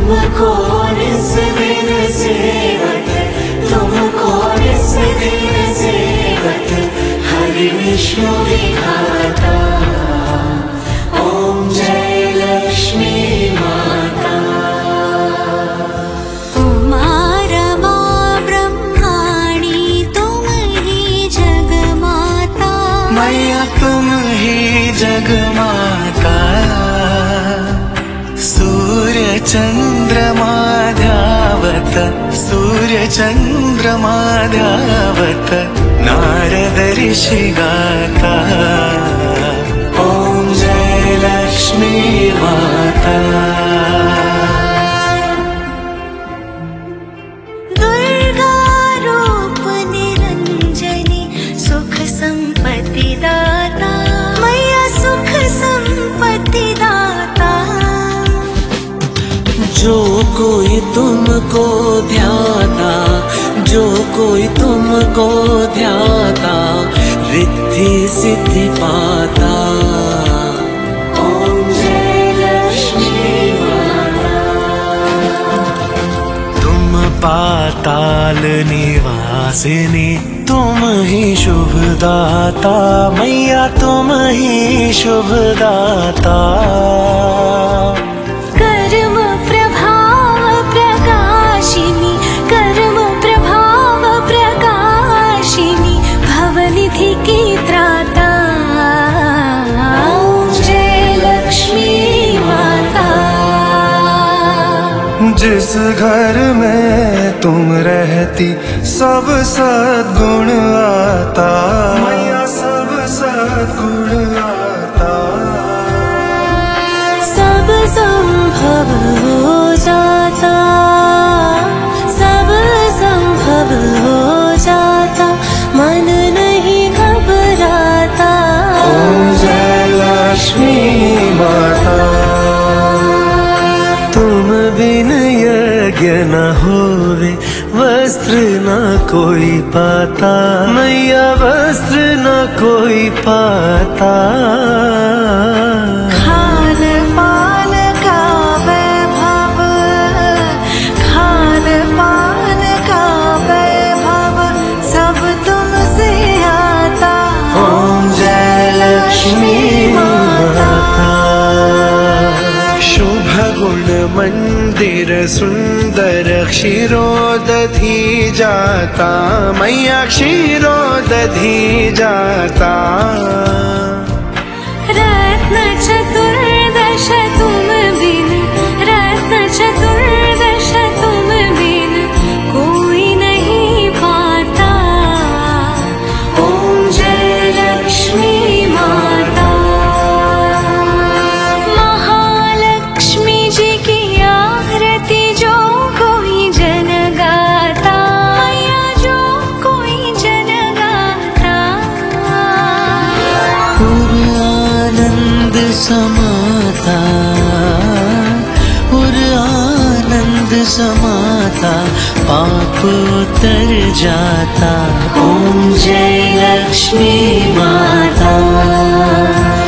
तुमको निस दिन सेवत, तुमको निस दिन सेवत, हरि विष्णु विधाता। ओम जय लक्ष्मी माता। उमा रमा ब्रह्माणी तुम ही जगमाता, मैया तुम ही जगमाता। सूर्य चंद्रमा ध्यावत, सूर्य चंद्रमा ध्यावत, नारद ऋषि गाता। ओम जय लक्ष्मी माता। दुर्गा रूप निरंजनी सुख संपत्ति दाता, मैया सुख संपत्ति दाता। जो कोई तुमको ध्याता, जो कोई तुमको ध्याता, रिद्धि सिद्धि पाता। ओम जय लक्ष्मी माता। तुम पाताल निवासिनी, तुम ही शुभदाता, मैया तुम ही शुभदाता। जिस घर में तुम रहती सब सद्गुण आता, मैया सब सद्गुण आता। सब संभव हो जाता, सब संभव हो जाता, मन नहीं घबराता। ओम जय लक्ष्मी माता। तुम बिन यज्ञ न होवे, वस्त्र न कोई पाता, मैया वस्त्र न कोई पाता। खान पान का वैभव, खान पान का वैभव, सब तुमसे आता। ओम जय लक्ष्मी माता। शुभ गुण मंदिर सुंदर, क्षीरोदधि जाता, मैया क्षीरोदधि जाता। रत्न चतुर्दश तुम बिन, रत्न चतुर्दश तुम बिन, कोई नहीं पाता। ओम जय लक्ष्मी माता। महालक्ष्मी जी की आरती जो कोई जन गाता, मैया जो कोई जन गाता। आनंद समाता, और आनंद समाता, पाप उतर जाता। ओम जय लक्ष्मी माता।